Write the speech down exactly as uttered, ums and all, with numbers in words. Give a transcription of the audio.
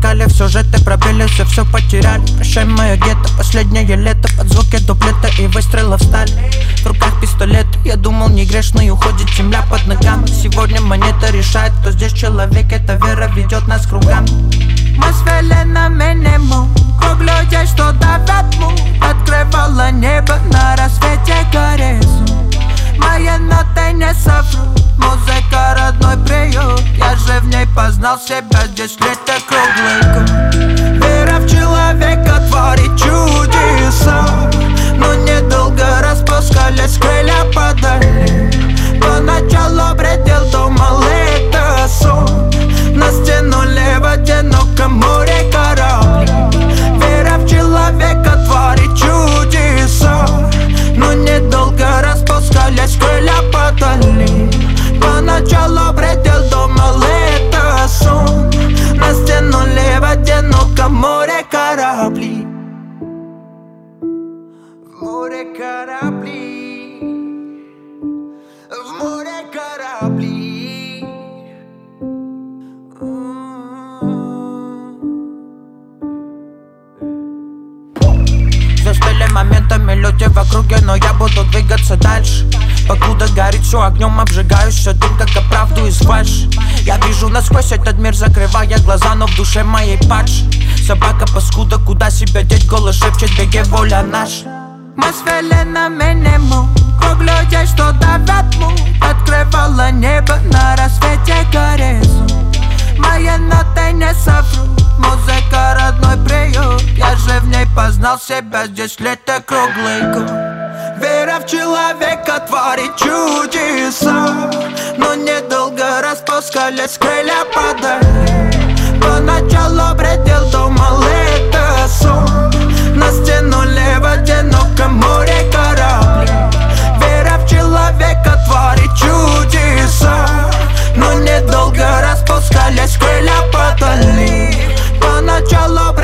замелькали, все же ты пробились и все потеряли. Прощай, мое гетто, последнее лето, под звуки дуплета и выстрелов стали. В руках пистолет, я думал не грешный, уходит земля под ногами. Сегодня монета решает, кто здесь человек, эта вера ведет нас кругами. Мы свели на минимум круг людей, что давят му. Открывала небо на рассвете горизонт. Мои ноты не соврут, музыка родной приют. Я же в ней познал себя, здесь лето круглый год. Вера в человека творит чудеса, но недолго распускались крылья подали. Поначалу бредил, думал это сон. Нас тянули в одиноком море корабли. Вера в человека творит чудеса, но недолго распускались крылья подали. Поначалу бредил, думал это сон. Нас тянули в одиноком море корабли. В море корабли, в море корабли. Застыли моментами люди в округе, но я буду двигаться дальше. Покуда горит все огнем, обжигаюсь все дым, как оправду из фальши. Я вижу насквозь этот мир, закрывая глаза, но в душе моей падши. Собака паскуда, куда себя деть, голос шепчет, беги, воля наша. Мы свели на минимум круг людей, что давят му. Открывала небо на рассвете горизонт. Мои ноты не соврут, музыка родной приют. Я же в ней познал себя, здесь лето круглый год. Вера в человека творит чудеса, но недолго распускались крылья подали. Поначалу бредил, думал это сон. Нас тянули в одиноком море корабли. Вера в человека творит чудеса, но недолго распускались крылья подали. Поначалу